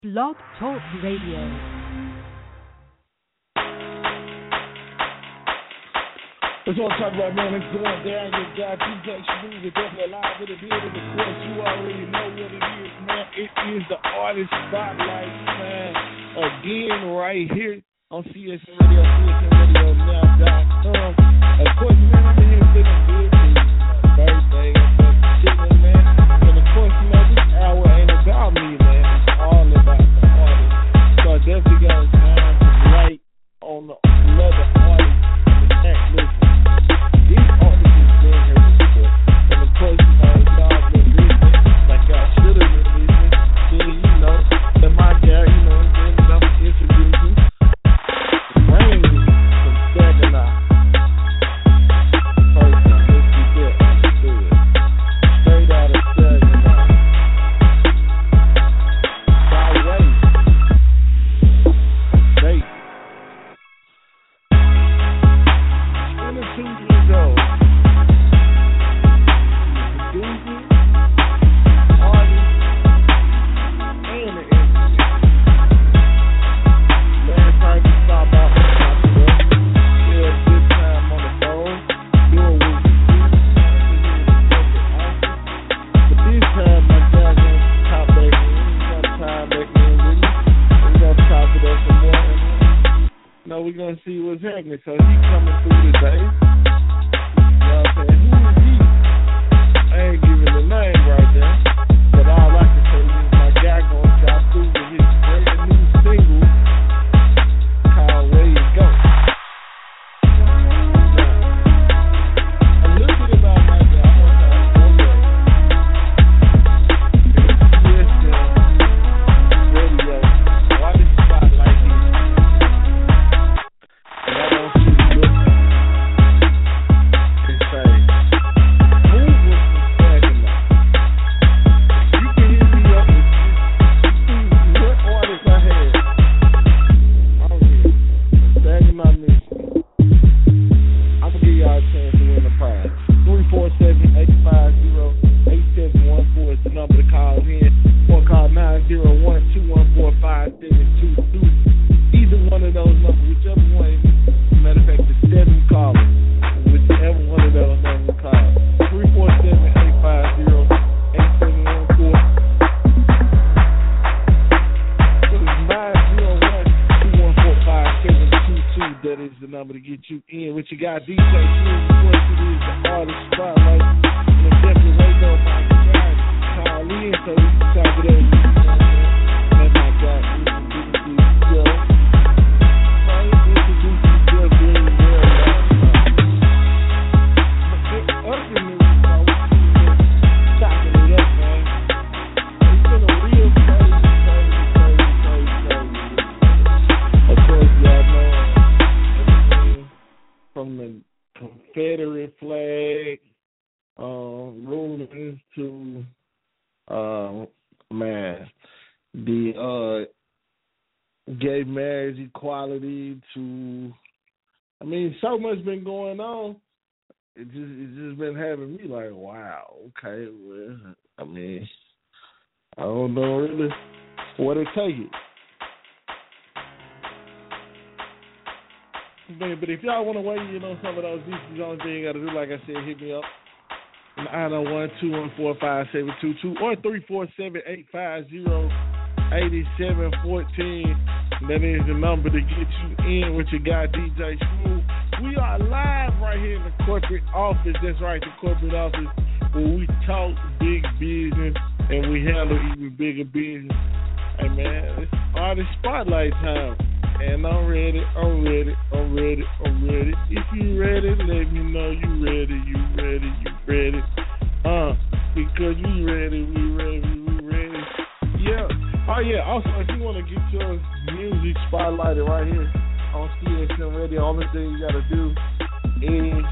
Blog Talk Radio. That's what I'm talking about, man. It's going down. You got DJ Smooth. It's definitely live in the building. Of course, you already know what it is, man. It is the Artist Spotlight, man. Again, right here on CSN Radio, CSNRadio.com. Of course, man, I'm here feeling good. It's my birthday. I'm chilling, man. And of course, man, this hour ain't about me, man. It's all about the artist. So I definitely got time to write on the another artist. Listen. These artists has been here before. And of course, you know, y'all been listening like y'all should have been listening. Then, you know, that my guy, you know, then I'm introducing the brain from Saginaw. First time, let's get that understood. Straight out of Saginaw. By way. State. 22 years old. Producer, artist, and an engineer. Last time we stopped out and talked to us. We had a good time on the phone. Doing what we do. But this time, my guy gonna top back in. He's gonna tie back in with me. We're gonna talk to us some more. No, we're gonna see what's happening. So he's coming through today. You know what I'm saying? Who is he? I ain't giving the name right there. But all I can say is my guy gonna drop through with his brand new single called Way It Go. A little bit about my guy. I want to go there. It's radio. Artist Spotlight here. And I want you to look and say, who was from Saginaw? You can hit me up and see what artists I had out here from Saginaw, Michigan. I'm going to give y'all a chance to win the prize. 347-850-8714 is the number to call in. Or call 901-214-5722. Either one of those numbers, whichever one. Matter of fact, the 7 callers. Whichever one of those numbers call. 347-850-8714. So it's 901-214-5722. That is the number to get you in. What you got, DJ Smooth, of course, it is the Artist Spotlight. And it's definitely waiting on my guy. Call in so we can talk it over. Let my guy introduce himself. From the Confederate flag, rolling to the gay marriage equality to, I mean, so much been going on. It's just been having me like, wow, okay, well, I mean, I don't know really where to take it. But if y'all want to weigh in on some of those issues, the only thing you got to do, like I said, hit me up. 901-214-5722 or 347-850-8714. That is the number to get you in with your guy, DJ Smooth. We are live right here in the corporate office. That's right, the corporate office where we talk big business and we handle even bigger business. Hey, man, it's Artist Spotlight time. And I'm ready. If you ready, let me know you ready. Because we ready. Yeah. Oh, yeah. Also, if you want to get your music spotlighted right here on CSN Radio, only thing you got to do is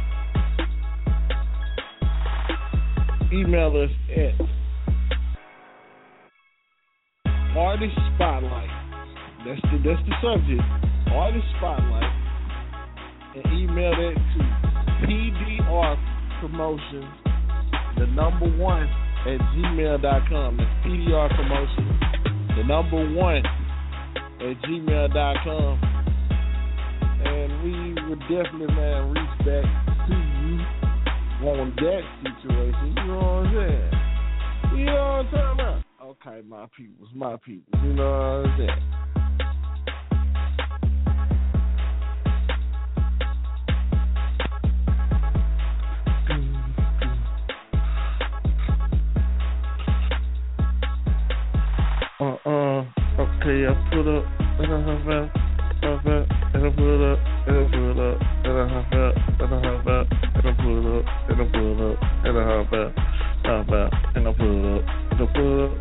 email us at Artist Spotlight. That's the subject. Artist Spotlight. And email that to PDR Promotions, the number 1 at gmail.com. That's PDR Promotions, 1@gmail.com. And we would definitely, man, reach back to you on that situation. You know what I'm saying? You know what I'm talking about? Okay, my peoples. You know what I'm saying? Okay, I put up, and I have out, and I put up, and I put up, and I have out, and I have out, and I put up, and I put up, and I have out, and I put up, and I put up,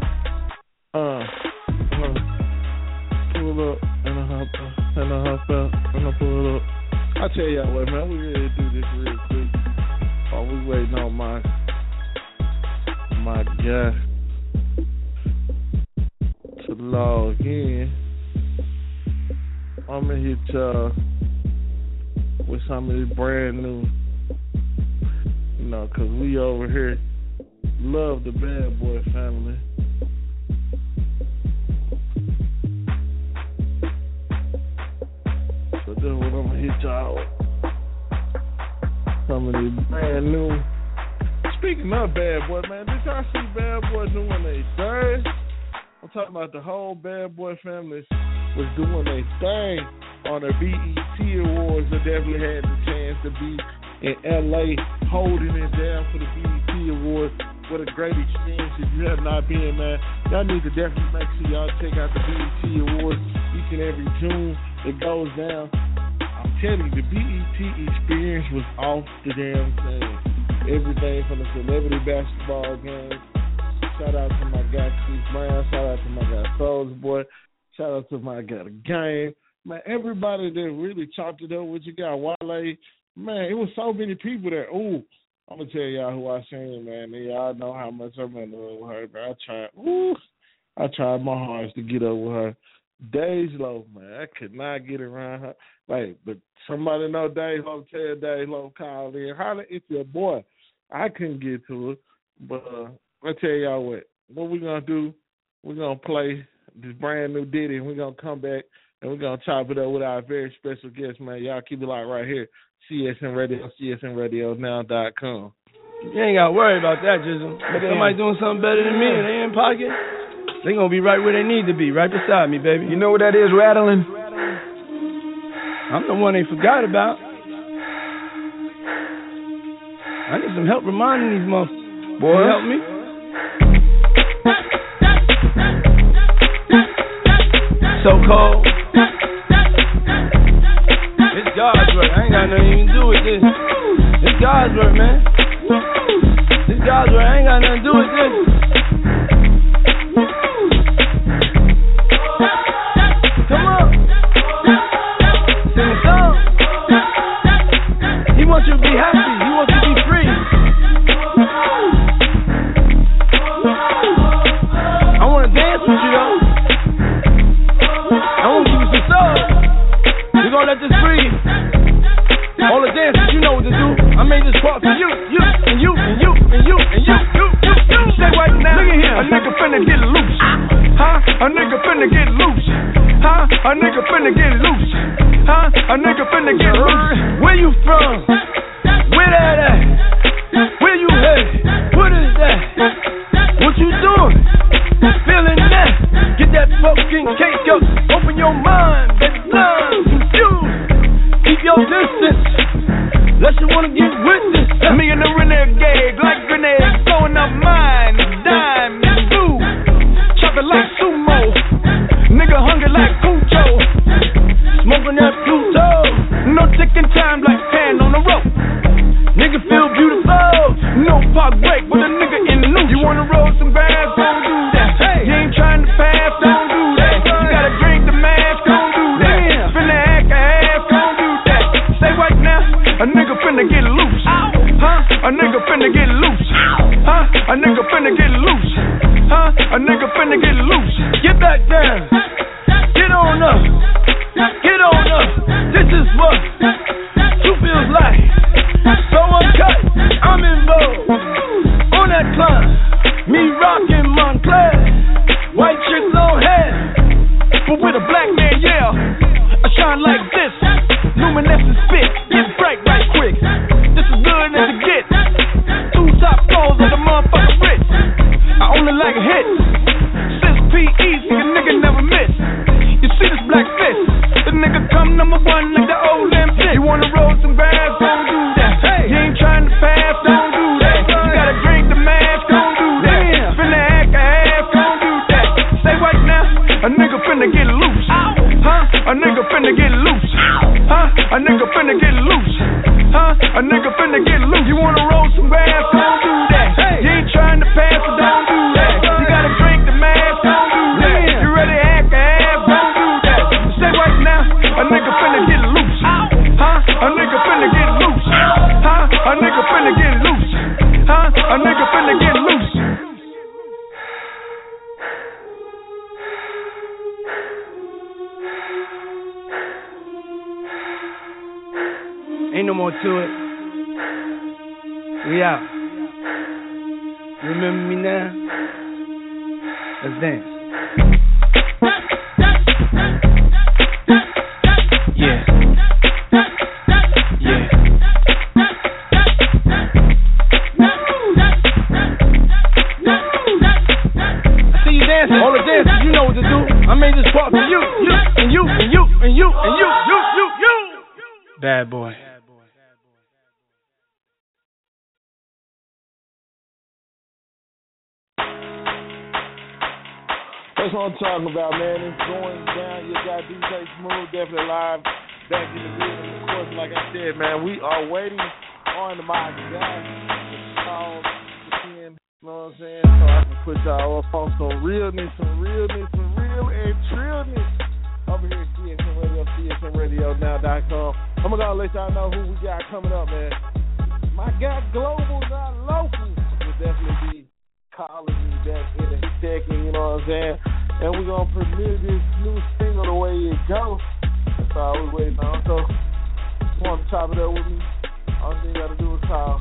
pull up, and I have out, and I have out, and I put up. I tell y'all what, man, we ready to do this real quick. While we waiting on my guy to log in, I'm gonna hit y'all with some of this brand new, you know, cause we over here love the Bad Boy family. So that's what I'm gonna hit y'all with. Some of this brand new. Speaking of Bad Boy, man, did y'all see Bad Boy doing their thing? I'm talking about the whole Bad Boy family was doing their thing on the BET Awards. They definitely had the chance to be in LA holding it down for the BET Awards. What a great experience. If you have not been, man, y'all need to definitely make sure y'all check out the BET Awards each and every June. It goes down. I'm telling you, the BET experience was off the damn thing. Everything from the celebrity basketball games. Shout out to my guy Chris Brown. Shout out to my guy Soulja Boy. Shout out to my guy The Game. Man, everybody that really chopped it up with you guy Wale. Man, it was so many people there. Ooh, I'm gonna tell y'all who I seen, man. And y'all know how much I'm in love with her. But I tried my hardest to get up with her. Dej Loaf, man, I could not get around her. Like, but somebody know Dej Loaf, tell Dej Loaf, call in. Holla, it's your boy. I couldn't get to it, but I tell y'all what we're going to do, we're going to play this brand new ditty, and we're going to come back, and we're going to chop it up with our very special guest, man. Y'all keep it locked right here, CSN Radio, CSNRadioNow.com. You ain't got to worry about that, Jizzle. If somebody doing something better than me and they in pocket, they going to be right where they need to be, right beside me, baby. You know what that is, rattling? I'm the one they forgot about. I need some help reminding these motherfuckers. Boy, help me. So cold. It's God's work. I ain't got nothing to do with this. It's God's work, man. It's God's work. I ain't got nothing to do with this. Come on. Sing a song. He wants you to be happy. He wants you to be free. I want to dance with you, though. I want to give you some soul. We're going to let this breathe. All the dancers, you know what to do. I made this part for you, and you, and you, and you, and you. Say right now, look at here. A nigga finna get loose. Huh? A nigga finna get loose. Huh? A nigga finna get loose. Huh? A nigga finna get loose. Where you from? Where that at? Where you headed? What is that? What you doing? Feeling that? Get that fucking cake up. Open your mind, baby, blind, confused. Keep your distance. Unless you wanna get witness. Me and the renegade, like grenades, blowing up mine, dime, food. Chop it like sumo. Nigga hungry like Cujo. Smoking that Pluto. No ticking time like hand on the rope. Nigga feel beautiful. No park break with a nigga in the news. You wanna roll some grass? Don't do that. Hey, you ain't trying to pass? Don't do that. You gotta drink the mask? Don't do that. Finna act a ass? Don't do that. Say right now, a nigga finna get loose. Huh? A nigga finna get loose. Huh? A nigga finna get loose. Huh? A nigga finna get loose. Get back down. Get on up. Get on up. This is what you feels like. So uncut, I'm involved. On that climb, me rockin' Montclair. White chicks on head. shine like this. Luminescent spit, get bright right quick. This is good as it gets. 2 top floors of the motherfucking rich. I only like a hit. 6 P.E. so a nigga never miss. You see this black fist? The nigga come number 1 like the old M6. You wanna roll some grass? Don't do that. Hey. You ain't trying to pass? Don't do that. You gotta drink the mask? Don't do that. Finna act a ass? Don't do that. Say right now, a nigga finna get loose. Huh? A nigga finna get loose. Huh? A nigga finna get loose. Huh? A nigga finna get loose. You wanna roll some grass? Don't do that. You ain't trying to pass? So don't do that. You gotta drink the mask? Don't do that. You ready to act a ass? Don't do that. Say right now, a nigga finna get loose. Huh? A nigga finna get loose. Huh? A nigga finna get loose. Huh? A nigga finna get loose. Ain't no more to it. We out. Remember me now? Let's dance. Yeah. Yeah. I see you dancing. All the dancers, you know what to do. I made this part for you, and you, and you, and you, and you. Bad boy. That's what I'm talking about, man. It's going down. You got DJ Smooth, definitely live back in the building. Of course, like I said, man, we are waiting on my guy to call again. You know what I'm saying? So I can put y'all up on some realness, some real and trillness over here at CSN Radio, CSNRadioNow.com. I'm going to let y'all know who we got coming up, man. My guy, Global, not local, will definitely be calling me back in a second, you know what I'm saying? And we're going to premiere this new single the way it goes. That's all we're waiting on. So, if you want to chop it up with me, all you got to do is call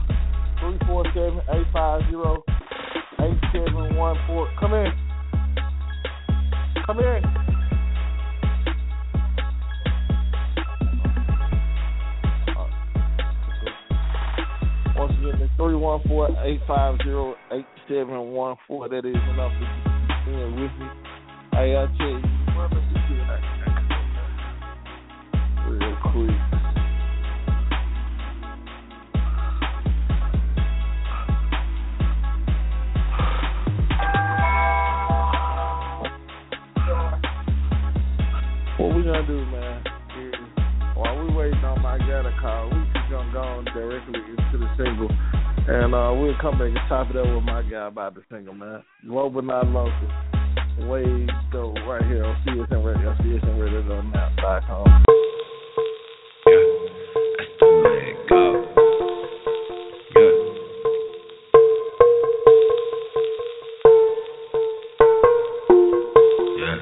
347-850-8714. Come in. Come in. Once again, it's 314-850-8714. That is enough to be in with me. Hey, I'll tell you, real quick. What we gonna do, man, is while we waiting on my guy to call, we just gonna go on directly into the single, and we'll come back and top it up with my guy about the single, man. Global, not local. Way go right here on CSN Radio, CSNRadioNow.com. Yeah, that's the way it go. Yeah. Yeah.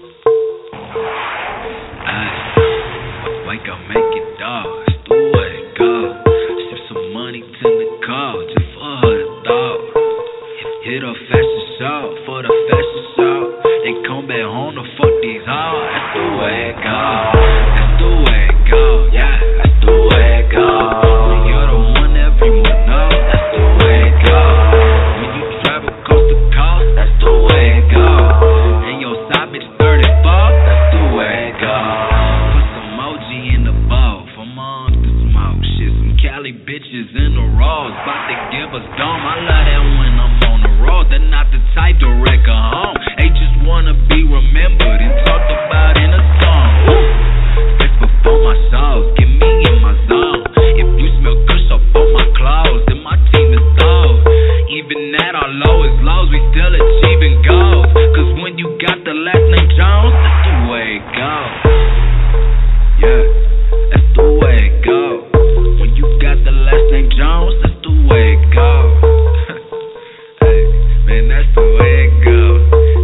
Wake up, make it dog. That's the way it go. Sip some money to the car just for her to dog. Hit a fashion show for the fashion show. They come back home to fuck these hoes. That's the way it go. That's the way it go. Yeah, that's the way it go. When you're the one everyone knows. That's the way it go. When you travel coast to coast. That's the way it go. And your side bitch 34. That's the way it go. Put some emoji in the bowl for moms to smoke shit. Some Cali bitches in the rolls. About to give us dome. I love that when I'm on the road. They're not the type to wreck a home. They just wanna be remembered and talked about in a song. It's before my shows, get me in my zone. If you smell kush up on my clothes, then my team is gold. Even at our lowest lows, we still achieving goals. Cause when you got the last name Jones, that's the way it goes. Yeah, that's the way it goes. When you got the last name Jones, that's the way it goes. Hey, man, that's the way it goes.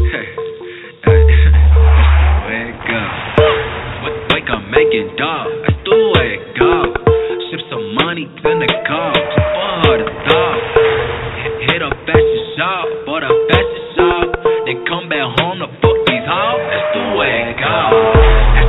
Wake up, make it dog. That's the way it goes. Ship some money to the car just for her to dog. Hit a fashion shop, bought a fashion shop. They come back home to fuck these hoes. That's the way it goes.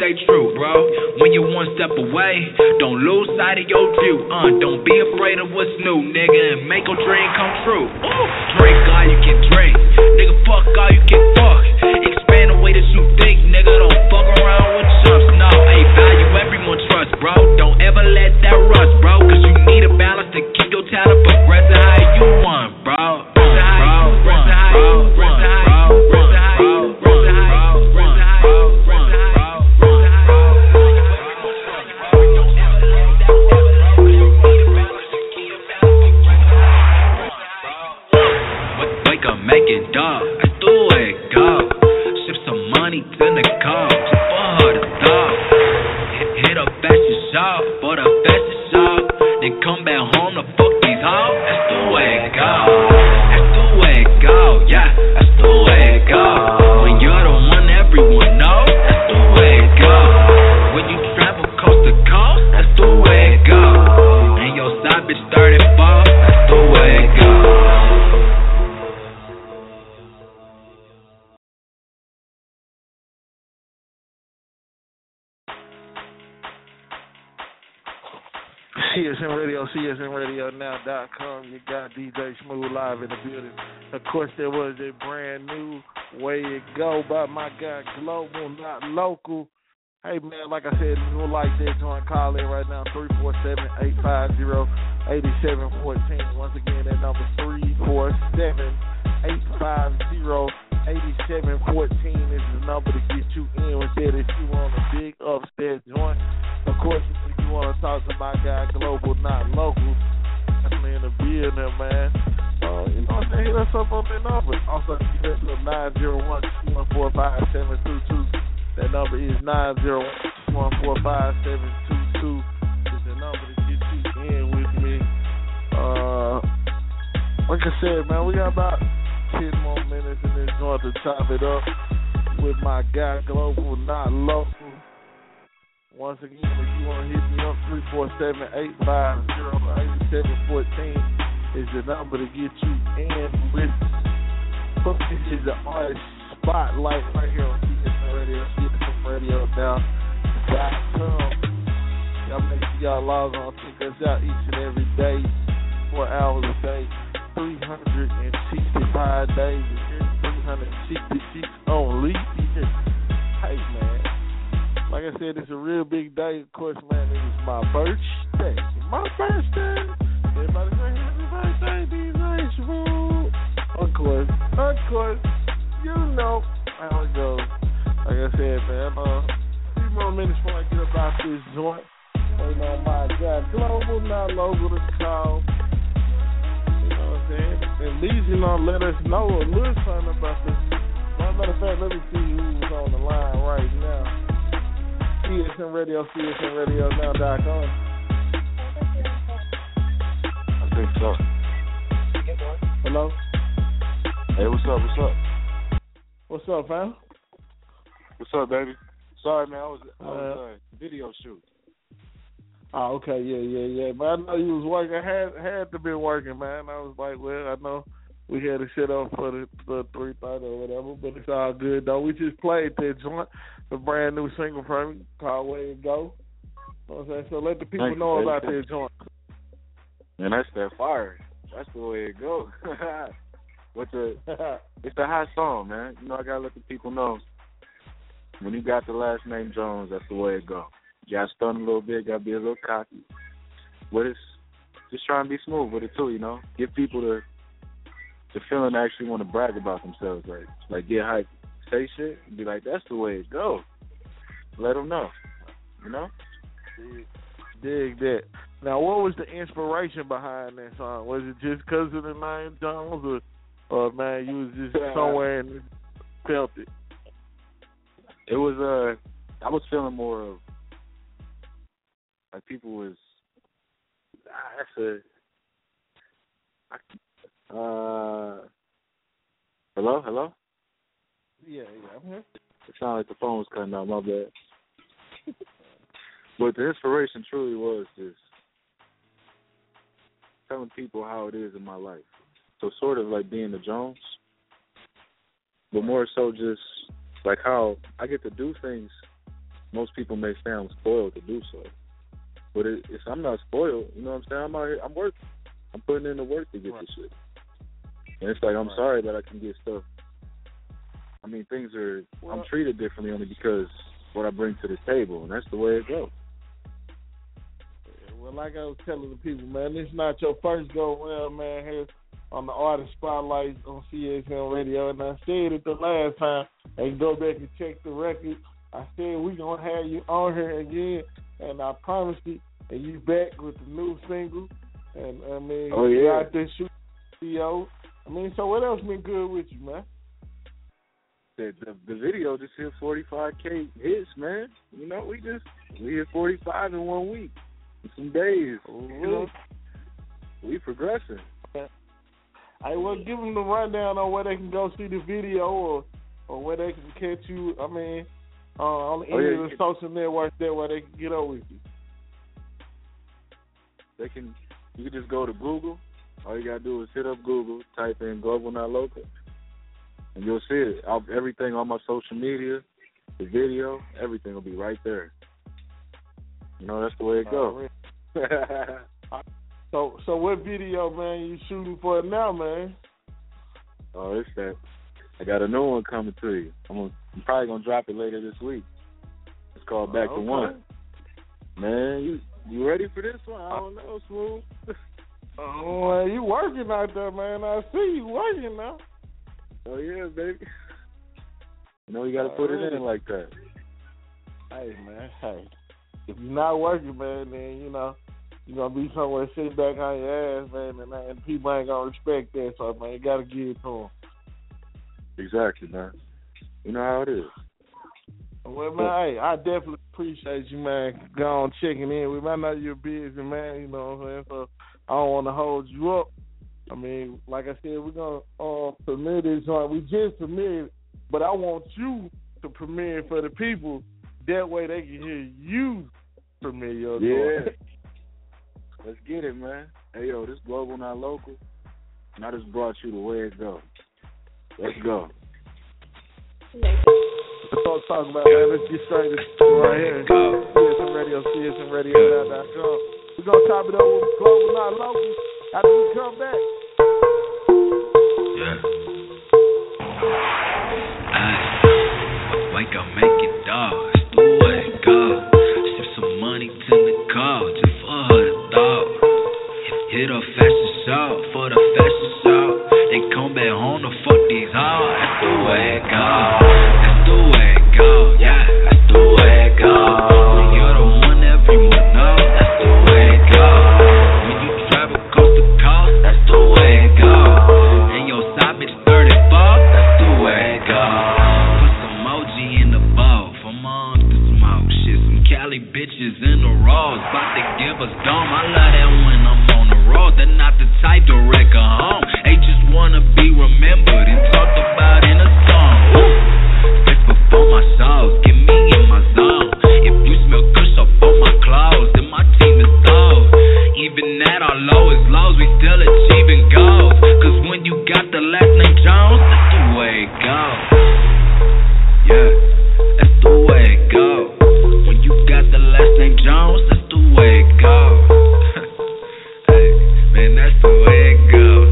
stay true, bro. When you're one step away, don't lose sight of your view. Don't be afraid of what's new, nigga, and make your dream come true. Drink all you can drink, nigga, fuck all you can fuck. Expand the way that you think, nigga, don't fuck around with chumps. No, ain't value everyone trust, bro. Don't ever let that rust, bro, cause you need a balance to keep your talent progressing how you want, bro. Make it dog, I do it, go. Ship some money to the car, for her to stop. Hit a fashion shop, for the fashion shop. Then come back home to fuck these hoes. That's the way it go. That's the way it go, yeah. That's the way it go. When you're the one everyone knows, that's the way it go. When you travel coast to coast, that's the way it go. And your side bitch 34, that's the way it go. CSN Radio, CSNRadioNow.com. You got DJ Smooth live in the building. Of course, there was a brand new Way It Go by my guy Global, not local. Hey, man, like I said, if you like that, join call in right now, 347-850-8714. Once again, that number 347-850-8714 is the number to get you in with that if you want a big upstairs joint. Of course, if you want to talk to my guy Global, not local, that's me in the building, man. You know what I'm saying? Hit us up on that number. Also, you can hit us up 901-214-5722. That number is 901-214-5722. It's the number to get you in with me. Like I said, man, we got about 10 more minutes in this joint to chop it up with my guy Global, not local. Once again, if you want to hit me up, 347-850-8714 is the number to get you in with. This is the artist spotlight right here on CSN Radio, CSNRadioNow.com. Y'all make sure y'all log on, check us out each and every day, 4 hours a day, 365 days, and 366 only. Hey, man. Like I said, it's a real big day. Of course, man, it is my birthday. My birthday. Everybody say happy birthday, DJ Smooth. Of course, you know how it goes. Like I said, man, 3 more minutes before I get about this joint. Waiting on my guy Global, not local to call. You know what I'm saying? At least, let us know a little something about this. Matter of fact, let me see who's on the line right now. CSN Radio, CSNRadioNow.com. I think so. Hello? Hey, what's up? What's up, fam? What's up, baby? Sorry, man, I was video shoot. Oh, okay, yeah. But I know you was working. Had to be working, man. I was like, well, I know we had to sit up for the 3:30 or whatever, but it's all good, though. We just played that joint, a brand new single from me called Way It Go. You know what I'm saying? So let the people know about that joint. Man, that's that fire. That's the way it goes. It's a hot song, man. I gotta let the people know. When you got the last name Jones, that's the way it goes. You gotta stun a little bit, gotta be a little cocky. But it's just trying to be smooth with it too, Give people the feeling to actually want to brag about themselves, like get hyped, say shit, and be like, that's the way it goes. Let them know, Dig that. Now, what was the inspiration behind that song? Was it just because of the name Jones, or man, you was just somewhere and felt it? It was I was feeling more of like people was Hello? Yeah, I'm here. It sounded like the phone was cutting out, my bad. But the inspiration truly was just telling people how it is in my life. So sort of like being the Jones, but more so just like how I get to do things most people may say I'm spoiled to do so. But it's I'm not spoiled. You know what I'm saying? I'm out here. I'm working. I'm putting in the work to get this shit. And it's like, I'm sorry that I can get stuff. I mean, things are, I'm treated differently only because what I bring to the table, and that's the way it goes. Well, like I was telling the people, man, this is not your first go-around, man, here on the Artist Spotlight on CSM Radio. And I said it the last time, and go back and check the record. I said we're going to have you on here again, and I promised you, and you back with the new single. And, I mean, you out there shooting video. I mean, so what else been good with you, man? The video just hit 45K hits, man. You know, we hit 45 in 1 week. In some days. You know, we progressing. I will give them the rundown on where they can go see the video or where they can catch you. I mean, on any of the social networks there where they can get over with you. You can just go to Google. All you gotta do is hit up Google, type in Global Not Local, and you'll see it. Everything on my social media, the video, everything will be right there. You know, that's the way it goes. So what video, man, you shooting for now, man? Oh, it's that. I got a new one coming to you. I'm probably gonna drop it later this week. It's called Back to One. Man, you ready for this one? I don't know, Smooth. Oh, you working out there, man. I see you working now. Oh, yeah, baby. You know, you got to put it in like that. Hey, man, if you're not working, man, then, you know, you're going to be somewhere sitting back on your ass, man, and people ain't going to respect that. So, man, you got to give it to them. Exactly, man. You know how it is. Well, man, hey, I definitely appreciate you, man, going checking in with me. I know you're busy, man, you know what I'm saying? So I don't want to hold you up. I mean, like I said, we're going to premiere this joint. We just premiered, but I want you to premiere for the people. That way they can hear you premiere your joint. Let's get it, man. Hey, yo, this Global Not Local, and I just brought you the way it goes. Let's go. That's all I'm talking about, man. Let's get straight to right here. CSM Radio, CSMRadio.com. We're going to top it up with Global Not Local after we come back. Yeah. Wake up, make it dog. It's the way it goes. Sip some money to the car just for her to dog. Hit a fashion show for the fashion show. They come back home to fuck these hoes. That's the way it goes. That's the way it goes. Yeah, that's the way it goes. When you're the one everyone knows. That's the way it goes. When you travel coast to coast. That's the way it goes. And your side bitch 34. That's the way it goes. Put some emoji in the bowl for moms to smoke shit. Some Cali bitches in the rolls. About to give us dome. I love that when I'm on the road. They're not the type to wreck a home. They just wanna be remembered and talked about in a song. It's before my shows, get me in my zone. If you smell kush up on my clothes, then my team is sold. Even at our lowest lows, we still achieving goals. Cause when you got the last name Jones, that's the way it goes. Yeah, that's the way it goes. When you got the last name Jones, that's the way it goes. Hey, man, that's the way it goes.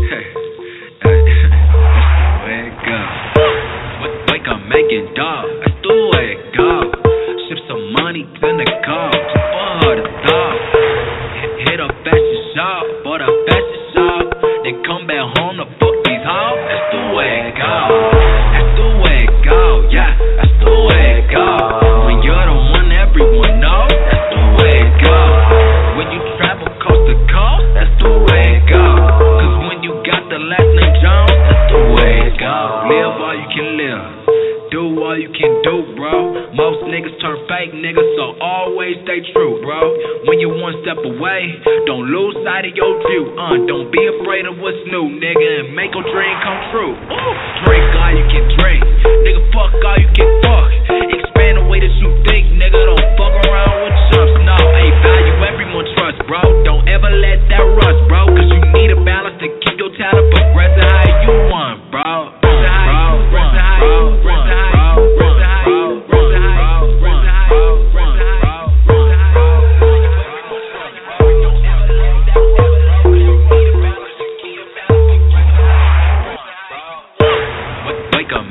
Wake up, make it dog. That's the way it goes. Ship some money to the car just for her to dog. Hit a fashion shop, bought a fashion shop. They come back home to fuck these hoes. That's the way it goes. That's the way it goes. Yeah, that's the way it goes. When you're the one everyone knows. That's the way it goes. When you travel coast to coast. That's the way it goes. Cause when you got the last name Jones. That's the way it goes. Live all you can live. Do all you can do, bro. Most niggas turn fake niggas, so always stay true, bro. When you're one step away, don't lose sight of your view. Don't be afraid of what's new, nigga, and make your dream come true. Drink all you can drink, nigga. Fuck all you can fuck. Expand the way that you think, nigga. Don't fuck around with chumps. No, hey, value everyone trust, bro. Don't ever let that rust, bro. Cause you need a balance to keep your talent progressing how you want, bro.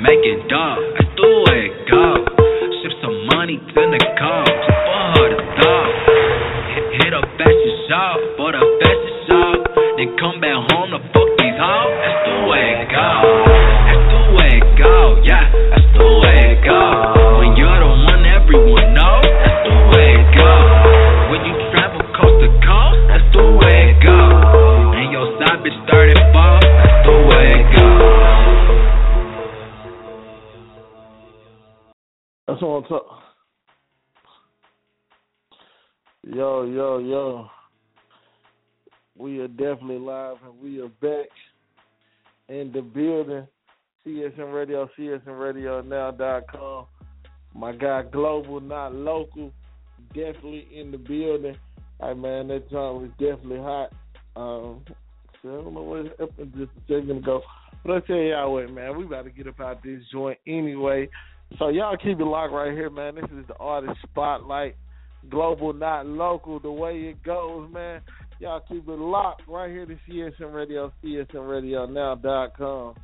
make it dog. That's the way it go. Ship some money to the car, for her to dog. Hit a fashion shop, for the fashion shop. Then come back home to fuck these hoes. That's the way it go. That's the way it go. Yeah, that's the way it go. When you're the one everyone knows, that's the way it go. When you travel coast to coast, that's the way it go. And your side bitch 34, that's the way it go. That's what I'm talking. Yo. We are definitely live and we are back in the building. CSN Radio, CSNRadioNow.com. My guy Global, not local, definitely in the building. Hey man, that joint was definitely hot. So I don't know what happened just a second ago. But I'll tell y'all what, man, we about to get up out this joint anyway. So y'all keep it locked right here, man. This is the Artist Spotlight. Global, not local, the way it goes, man. Y'all keep it locked right here to CSN Radio, CSNRadioNow.com.